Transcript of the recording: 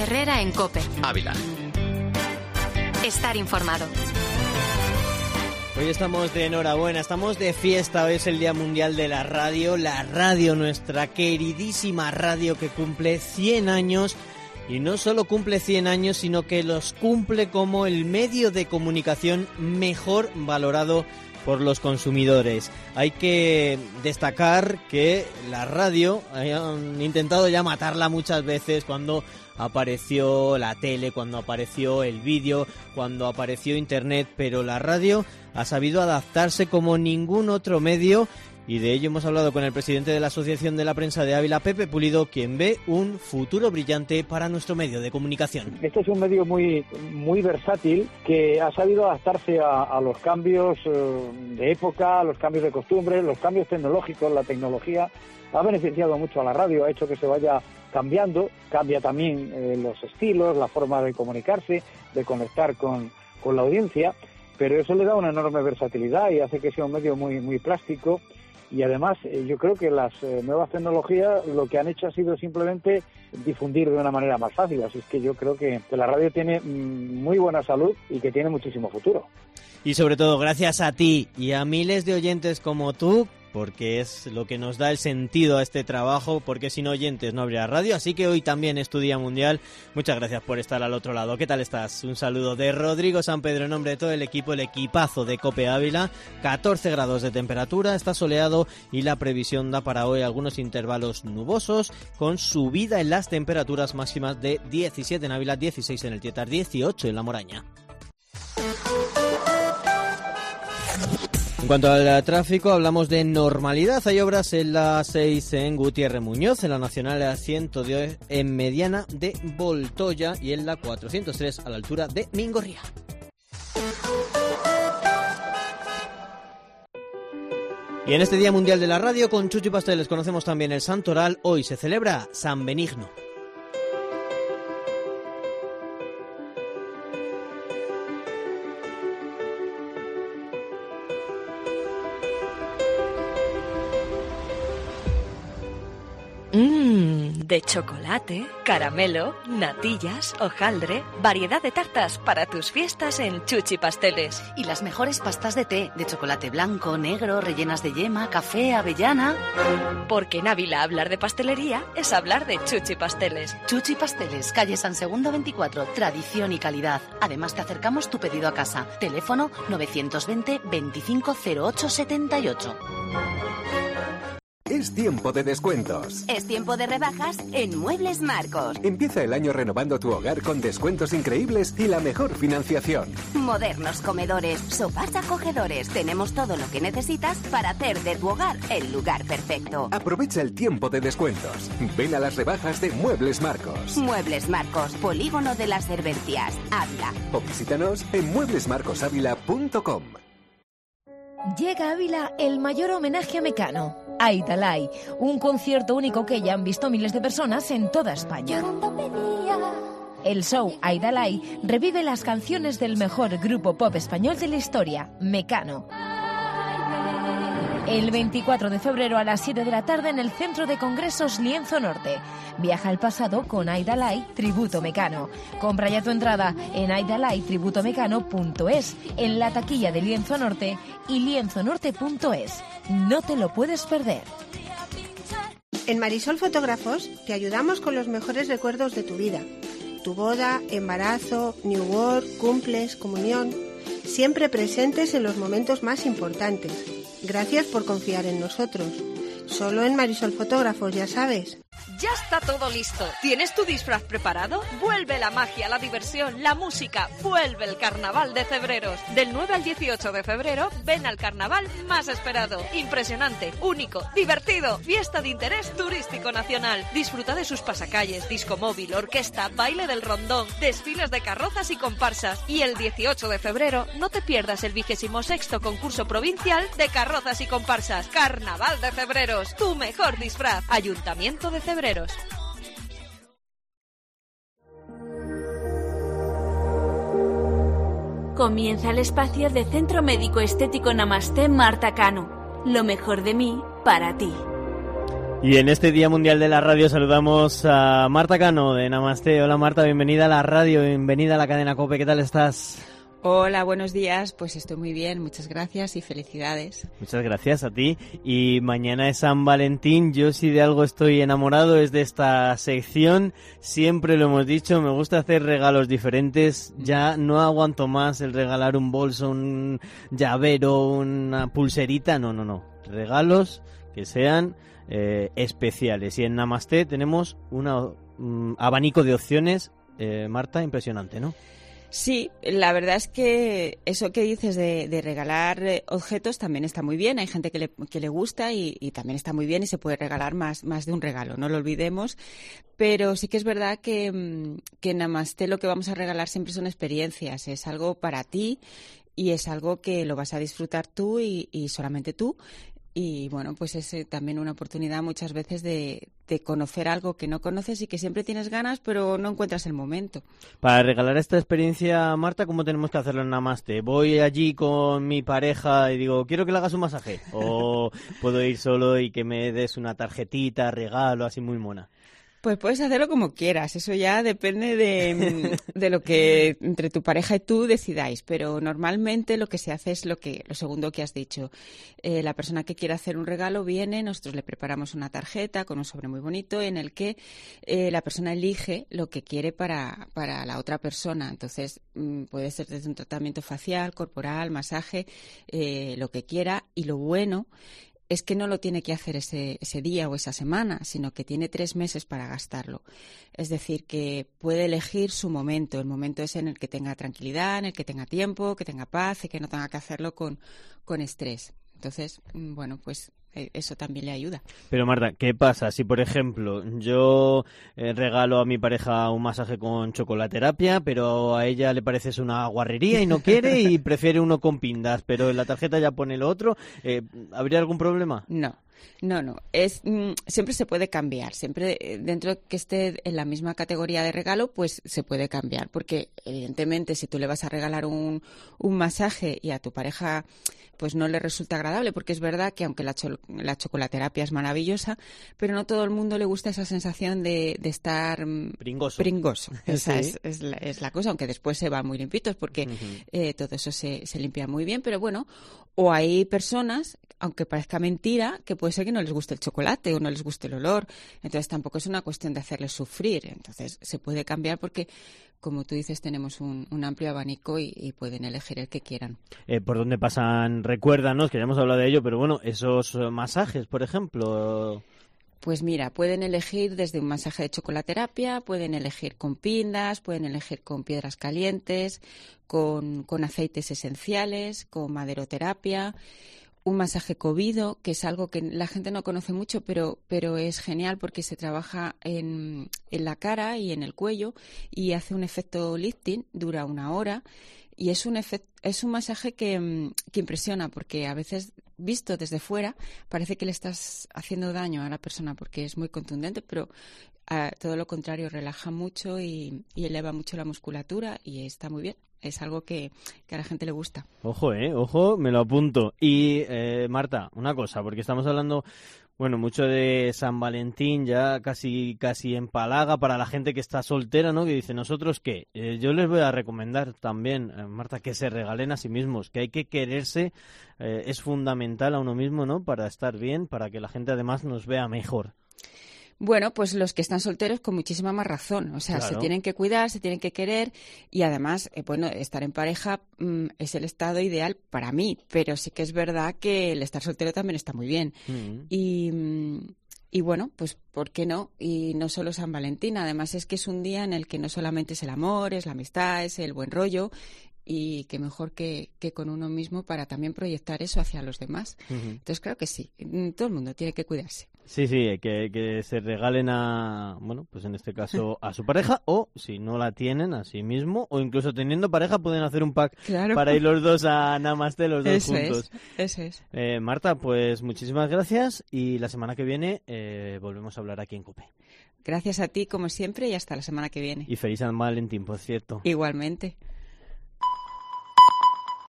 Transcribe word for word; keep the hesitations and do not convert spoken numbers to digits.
Herrera en COPE. Ávila. Estar informado. Hoy estamos de enhorabuena, estamos de fiesta, hoy es el Día Mundial de la Radio, la radio, nuestra queridísima radio que cumple cien años, y no solo cumple cien años, sino que los cumple como el medio de comunicación mejor valorado por los consumidores. Hay que destacar que la radio han intentado ya matarla muchas veces cuando apareció la tele, cuando apareció el vídeo, cuando apareció internet, pero la radio ha sabido adaptarse como ningún otro medio, y de ello hemos hablado con el presidente de la Asociación de la Prensa de Ávila, Pepe Pulido, quien ve un futuro brillante para nuestro medio de comunicación. Este es un medio muy muy versátil que ha sabido adaptarse a, a los cambios de época, a los cambios de costumbres, los cambios tecnológicos. La tecnología ha beneficiado mucho a la radio, ha hecho que se vaya cambiando, cambia también eh, los estilos, la forma de comunicarse, de conectar con, con la audiencia, pero eso le da una enorme versatilidad y hace que sea un medio muy muy plástico. Y además eh, yo creo que las eh, nuevas tecnologías lo que han hecho ha sido simplemente difundir de una manera más fácil. Así es que yo creo que, que la radio tiene mm, muy buena salud y que tiene muchísimo futuro. Y sobre todo gracias a ti y a miles de oyentes como tú, porque es lo que nos da el sentido a este trabajo, porque sin oyentes no habría radio. Así que hoy también es tu Día Mundial. Muchas gracias por estar al otro lado. ¿Qué tal estás? Un saludo de Rodrigo San Pedro en nombre de todo el equipo, el equipazo de COPE Ávila. catorce grados de temperatura, está soleado y la previsión da para hoy algunos intervalos nubosos con subida en las temperaturas máximas de diecisiete en Ávila, dieciséis en el Tietar, dieciocho en La Moraña. En cuanto al tráfico, hablamos de normalidad. Hay obras en la seis en Gutiérrez Muñoz, en la Nacional ciento diez en Mediana de Voltoya y en la cuatrocientos tres a la altura de Mingorría. Y en este Día Mundial de la Radio, con Chuchi Pasteles conocemos también el Santoral. Hoy se celebra San Benigno. Mmm, de chocolate, caramelo, natillas, hojaldre, variedad de tartas para tus fiestas en Chuchi Pasteles. Y las mejores pastas de té, de chocolate blanco, negro, rellenas de yema, café, avellana. Porque en Ávila hablar de pastelería es hablar de Chuchi Pasteles. Chuchi Pasteles, calle San Segundo veinticuatro, tradición y calidad. Además te acercamos tu pedido a casa. Teléfono novecientos veinte veinticinco cero ocho setenta y ocho. Es tiempo de descuentos. Es tiempo de rebajas en Muebles Marcos. Empieza el año renovando tu hogar con descuentos increíbles y la mejor financiación. Modernos comedores, sofás acogedores. Tenemos todo lo que necesitas para hacer de tu hogar el lugar perfecto. Aprovecha el tiempo de descuentos. Ven a las rebajas de Muebles Marcos. Muebles Marcos, polígono de las Herbercias, Ávila. O visítanos en muebles marcos ávila punto com. Llega a Ávila el mayor homenaje a Mecano, Aidalay, un concierto único que ya han visto miles de personas en toda España. El show Aidalay revive las canciones del mejor grupo pop español de la historia, Mecano. El veinticuatro de febrero a las siete de la tarde en el Centro de Congresos Lienzo Norte. Viaja al pasado con Aidalay Tributo Mecano. Compra ya tu entrada en aidalay tributo mecano punto es, en la taquilla de Lienzo Norte y lienzo norte punto es. No te lo puedes perder. En Marisol Fotógrafos te ayudamos con los mejores recuerdos de tu vida. Tu boda, embarazo, new work, cumples, comunión. Siempre presentes en los momentos más importantes. Gracias por confiar en nosotros. Solo en Marisol Fotógrafos, ya sabes. Ya está todo listo. ¿Tienes tu disfraz preparado? Vuelve la magia, la diversión, la música. Vuelve el Carnaval de Cebreros. Del nueve al dieciocho de febrero, ven al carnaval más esperado. Impresionante, único, divertido. Fiesta de interés turístico nacional. Disfruta de sus pasacalles, disco móvil, orquesta, baile del rondón, desfiles de carrozas y comparsas. Y el dieciocho de febrero, no te pierdas el vigésimo sexto concurso provincial de carrozas y comparsas. Carnaval de Cebreros, tu mejor disfraz. Ayuntamiento de Cebreros. Comienza el espacio de Centro Médico Estético Namaste Marta Cano. Lo mejor de mí para ti. Y en este Día Mundial de la Radio saludamos a Marta Cano de Namaste. Hola Marta, bienvenida a la radio, bienvenida a la cadena COPE, ¿qué tal estás? Hola, buenos días, pues estoy muy bien, muchas gracias y felicidades. Muchas gracias a ti. Y mañana es San Valentín, yo si de algo estoy enamorado es de esta sección, siempre lo hemos dicho, me gusta hacer regalos diferentes, ya no aguanto más el regalar un bolso, un llavero, una pulserita, no, no, no, regalos que sean eh, especiales. Y en Namaste tenemos un um, abanico de opciones, eh, Marta, impresionante, ¿no? Sí, la verdad es que eso que dices de, de regalar objetos también está muy bien. Hay gente que le, que le gusta y, y también está muy bien y se puede regalar más, más de un regalo, no lo olvidemos. Pero sí que es verdad que, que en Namaste lo que vamos a regalar siempre son experiencias. Es algo para ti y es algo que lo vas a disfrutar tú y, y solamente tú. Y bueno, pues es eh, también una oportunidad muchas veces de, de conocer algo que no conoces y que siempre tienes ganas, pero no encuentras el momento. Para regalar esta experiencia, Marta, ¿cómo tenemos que hacerlo en Namaste? ¿Voy allí con mi pareja y digo, quiero que le hagas un masaje? ¿O puedo ir solo y que me des una tarjetita, regalo, así muy mona? Pues puedes hacerlo como quieras, eso ya depende de, de lo que entre tu pareja y tú decidáis, pero normalmente lo que se hace es lo que lo segundo que has dicho. Eh, la persona que quiere hacer un regalo viene, nosotros le preparamos una tarjeta con un sobre muy bonito en el que eh, la persona elige lo que quiere para, para la otra persona. Entonces mmm, puede ser desde un tratamiento facial, corporal, masaje, eh, lo que quiera, y lo bueno es que no lo tiene que hacer ese, ese día o esa semana, sino que tiene tres meses para gastarlo. Es decir, que puede elegir su momento. El momento es en el que tenga tranquilidad, en el que tenga tiempo, que tenga paz y que no tenga que hacerlo con, con estrés. Entonces, bueno, pues eso también le ayuda. Pero Marta, ¿qué pasa si, por ejemplo, yo eh, regalo a mi pareja un masaje con chocolaterapia, pero a ella le parece es una guarrería y no quiere y prefiere uno con pindas, pero en la tarjeta ya pone lo otro? Eh, ¿Habría algún problema? No. No, no, es mm, siempre se puede cambiar, siempre eh, dentro de que esté en la misma categoría de regalo, pues se puede cambiar, porque evidentemente si tú le vas a regalar un, un masaje y a tu pareja pues no le resulta agradable, porque es verdad que aunque la, cho- la chocolaterapia es maravillosa, pero no todo el mundo le gusta esa sensación de, de estar mm, pringoso. pringoso. Esa Sí. es, es, la, es la cosa, aunque después se van muy limpitos, porque uh-huh. eh, todo eso se, se limpia muy bien, pero bueno, o hay personas, aunque parezca mentira, que puede ser que no les guste el chocolate o no les guste el olor. Entonces tampoco es una cuestión de hacerles sufrir. Entonces se puede cambiar porque, como tú dices, tenemos un, un amplio abanico y, y pueden elegir el que quieran. Eh, ¿Por dónde pasan? Recuérdanos, que ya hemos hablado de ello, pero bueno, esos masajes, por ejemplo... Pues mira, pueden elegir desde un masaje de chocolaterapia, pueden elegir con pindas, pueden elegir con piedras calientes, con, con aceites esenciales, con maderoterapia, un masaje covido, que es algo que la gente no conoce mucho, pero, pero es genial porque se trabaja en, en la cara y en el cuello y hace un efecto lifting, dura una hora. Y es un efecto, es un masaje que, que impresiona, porque a veces, visto desde fuera, parece que le estás haciendo daño a la persona porque es muy contundente, pero a, todo lo contrario, relaja mucho y, y eleva mucho la musculatura y está muy bien. Es algo que, que a la gente le gusta. Ojo, eh, ojo, me lo apunto. Y, eh, Marta, una cosa, porque estamos hablando... Bueno, mucho de San Valentín ya casi casi empalaga para la gente que está soltera, ¿no? Que dice, ¿nosotros qué? Eh, yo les voy a recomendar también, eh, Marta, que se regalen a sí mismos, que hay que quererse, eh, es fundamental a uno mismo, ¿no? Para estar bien, para que la gente además nos vea mejor. Bueno, pues los que están solteros con muchísima más razón. O sea, claro. Se tienen que cuidar, se tienen que querer y además, eh, bueno, estar en pareja mmm, es el estado ideal para mí, pero sí que es verdad que el estar soltero también está muy bien. Mm. Y, y bueno, pues ¿por qué no? Y no solo San Valentín, además es que es un día en el que no solamente es el amor, es la amistad, es el buen rollo. Y qué mejor que, que con uno mismo para también proyectar eso hacia los demás. Uh-huh. Entonces, claro que sí, todo el mundo tiene que cuidarse. Sí, sí, que, que se regalen a, bueno, pues en este caso a su pareja o, si no la tienen, a sí mismo, o incluso teniendo pareja pueden hacer un pack claro. para ir los dos a Namaste, los dos eso juntos. Es, eso es. Eh, Marta, pues muchísimas gracias y la semana que viene eh, volvemos a hablar aquí en COPE. Gracias a ti, como siempre, y hasta la semana que viene. Y feliz San Valentín, por cierto. Igualmente.